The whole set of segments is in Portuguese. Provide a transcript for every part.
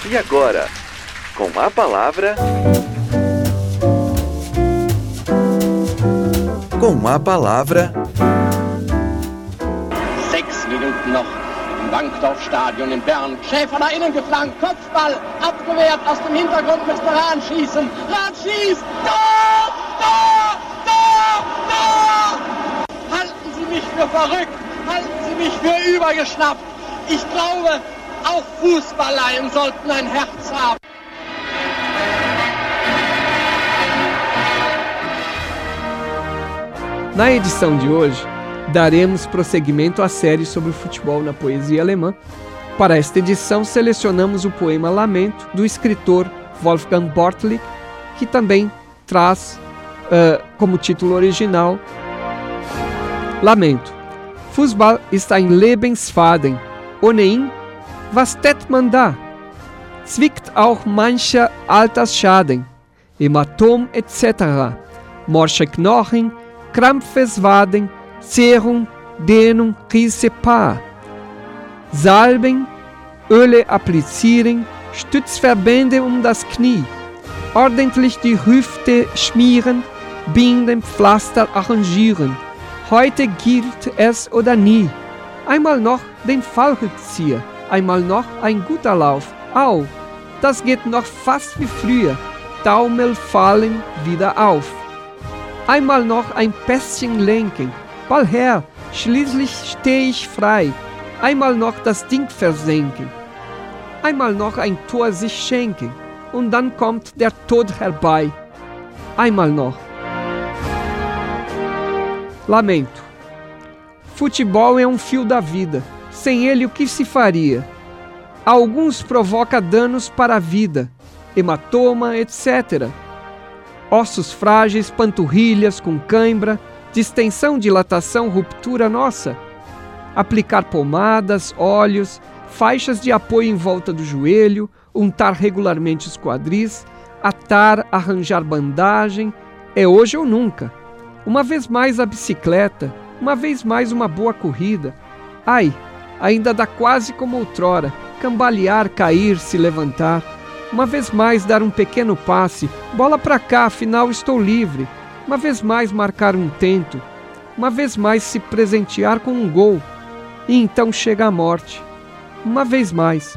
E agora, com a palavra... Com a palavra... 6 Minuten noch im Wankdorfstadion in Bern. Schäfer nach innen geflankt, Kopfball, abgewehrt, aus dem Hintergrund müsste Rahn schießen. Rahn schießt, Tor, Tor, Tor, Tor! Halten Sie mich für verrückt, halten Sie mich für übergeschnappt. Ich glaube, auch Fußballleien sollten ein Herz haben. Na edição de hoje, daremos prosseguimento à série sobre o futebol na poesia alemã. Para esta edição, selecionamos o poema Lamento, do escritor Wolfgang Bortlick, que também traz como título original Lamento. Fußball ist ein Lebensfaden. Ohne ihn, was tät man da? Zwickt auch mancher Altersschaden, Hämatom etc. Morsche Knochen, Krampfes Waden, Serum, Dehnung, Risse, Paar. Salben, Öle applizieren, Stützverbände das Knie. Ordentlich die Hüfte schmieren, binden, Pflaster arrangieren. Heute gilt es oder nie. Einmal noch den Fallrückzieher, einmal noch ein guter Lauf. Au, das geht noch fast wie früher. Taumel fallen wieder auf. Einmal noch ein Pässchen lenken. Ball her, schließlich stehe ich frei. Einmal noch das Ding versenken. Einmal noch ein Tor sich schenken. Und dann kommt der Tod herbei. Einmal noch. Lamento. Futebol é um fio da vida. Sem ele, o que se faria? A alguns provoca danos para a vida, hematoma, etc. Ossos frágeis, panturrilhas com cãibra, distensão, dilatação, ruptura, nossa. Aplicar pomadas, óleos, faixas de apoio em volta do joelho, untar regularmente os quadris, atar, arranjar bandagem, é hoje ou nunca. Uma vez mais a bicicleta, uma vez mais uma boa corrida. Ai, ainda dá quase como outrora, cambalear, cair, se levantar. Uma vez mais dar um pequeno passe, bola pra cá, afinal estou livre. Uma vez mais marcar um tento. Uma vez mais se presentear com um gol. E então chega a morte. Uma vez mais.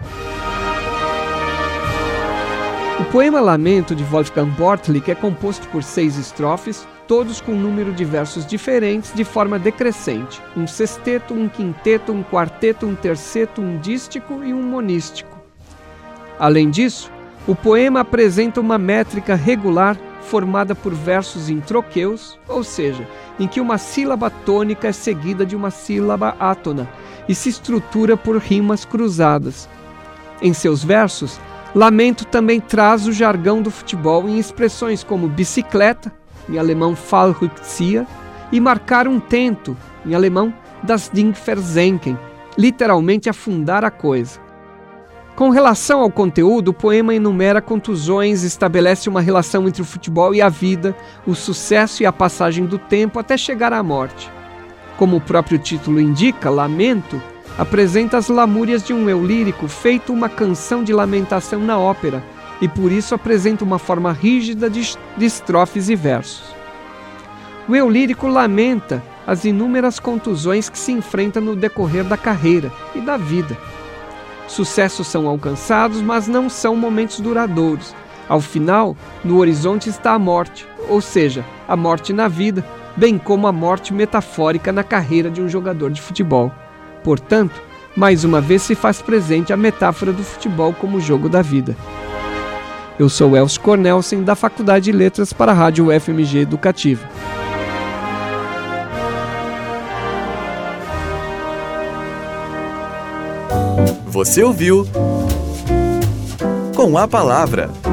O poema Lamento de Wolfgang Bortlick é composto por 6 estrofes, todos com um número de versos diferentes de forma decrescente. Um sexteto, um quinteto, um quarteto, um terceto, um dístico e um monístico. Além disso, o poema apresenta uma métrica regular formada por versos em troqueus, ou seja, em que uma sílaba tônica é seguida de uma sílaba átona e se estrutura por rimas cruzadas. Em seus versos, Lamento também traz o jargão do futebol em expressões como bicicleta, em alemão Fallrückzieher, e marcar um tento, em alemão das Ding versenken, literalmente afundar a coisa. Com relação ao conteúdo, o poema enumera contusões, estabelece uma relação entre o futebol e a vida, o sucesso e a passagem do tempo até chegar à morte. Como o próprio título indica, Lamento apresenta as lamúrias de um eu lírico feito uma canção de lamentação na ópera, e por isso apresenta uma forma rígida de estrofes e versos. O eu lírico lamenta as inúmeras contusões que se enfrenta no decorrer da carreira e da vida. Sucessos são alcançados, mas não são momentos duradouros. Ao final, no horizonte está a morte, ou seja, a morte na vida, bem como a morte metafórica na carreira de um jogador de futebol. Portanto, mais uma vez se faz presente a metáfora do futebol como jogo da vida. Eu sou Elcio Cornelsen, da Faculdade de Letras para a Rádio UFMG Educativa. Você ouviu Com a Palavra.